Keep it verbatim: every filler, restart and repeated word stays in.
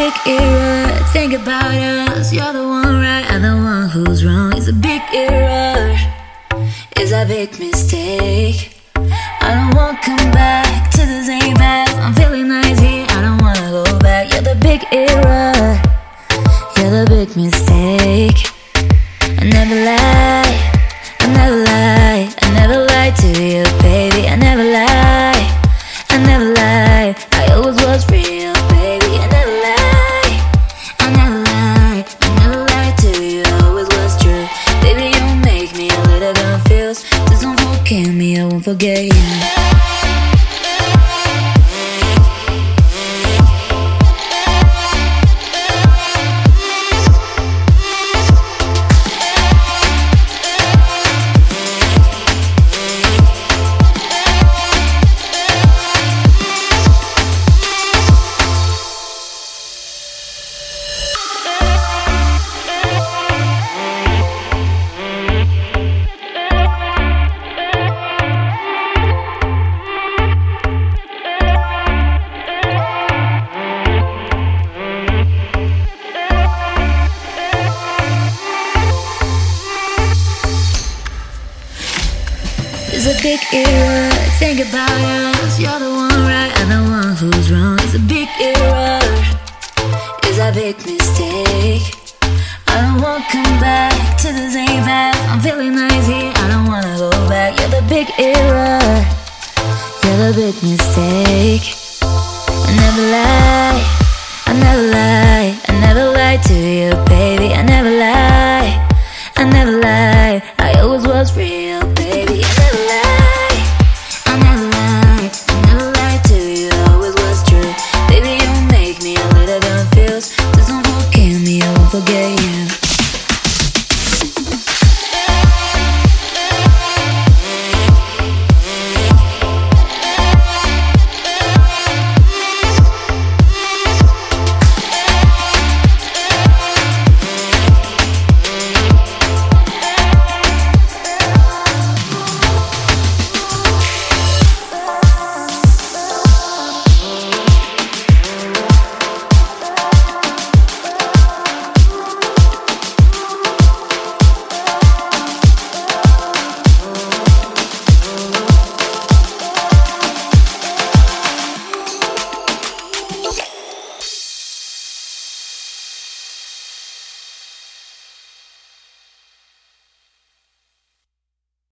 big error. Think about us. You're the one right, I'm the one who's wrong. It's a big error. It's a big mistake. I don't wanna come back to the same past. I'm feeling nice here, I don't wanna go back. You're the big error. You're the big mistake. I never lie, I never lie, I never lie to you, baby. I never lie, I never lie. I always was real, baby. I never lie, I never lie, I never lie to you. Always was true, baby. You make me a little confused. Just don't forget me, I won't forget you. It's a big error. Think about us. You're the one right, I'm the one who's wrong. It's a big error. It's a big mistake. I don't wanna come back to the same path. I'm feeling nice here, I don't wanna go back. You're the big error. You're the big mistake. I never lie, I never lie, I never lie to you, baby. I never lie, I never lie. I always was real.